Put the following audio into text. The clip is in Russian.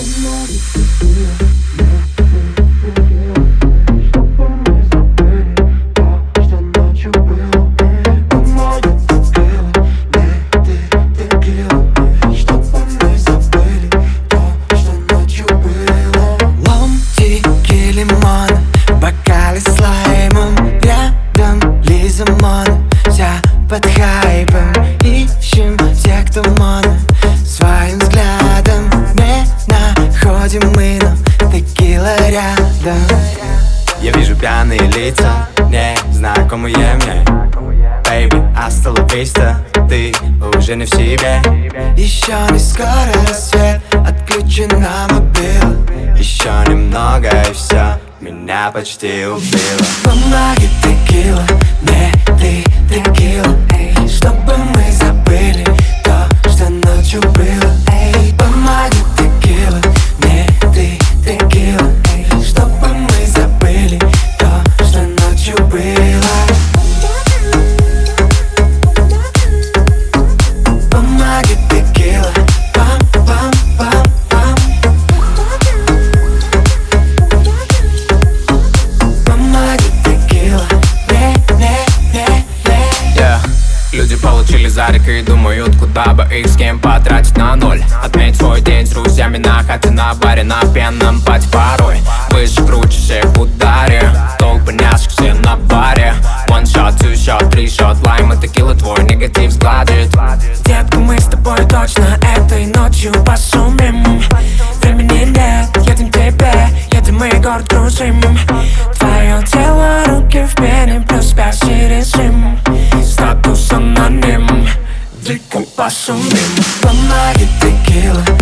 Под хайпом ищем тех, кто манит своим взглядом. Не находим мы, но текила рядом. Я вижу пьяные лица, незнакомые мне. Baby, hasta la vista, ты уже не в себе. Еще не скоро рассвет, отключена мобила. Еще немного и все, меня почти убило. Помоги текила, не ты текила, чтобы мы забыли то, что ночью было. Помоги текила, не ты текила, чтобы мы забыли то, что ночью было. Помоги текила, пам-пам-пам-пам. Помоги текила, Люди получили зарик и думают, куда бы их с кем потратить на ноль. Отметь свой день с друзьями на хате, на баре, на пенном пати. Порой выше, круче всех в ударе. Толпы няшек, все на баре. One shot, two shot, three shot, лайм и текила твой негатив сгладит. Детка, мы с тобой точно этой ночью пошумим. Времени нет, едем к тебе, едем мы город кружим. Твое тело, руки в пене, плюс спящий режим. Статус аноним, дико пошумим. Помоги текила,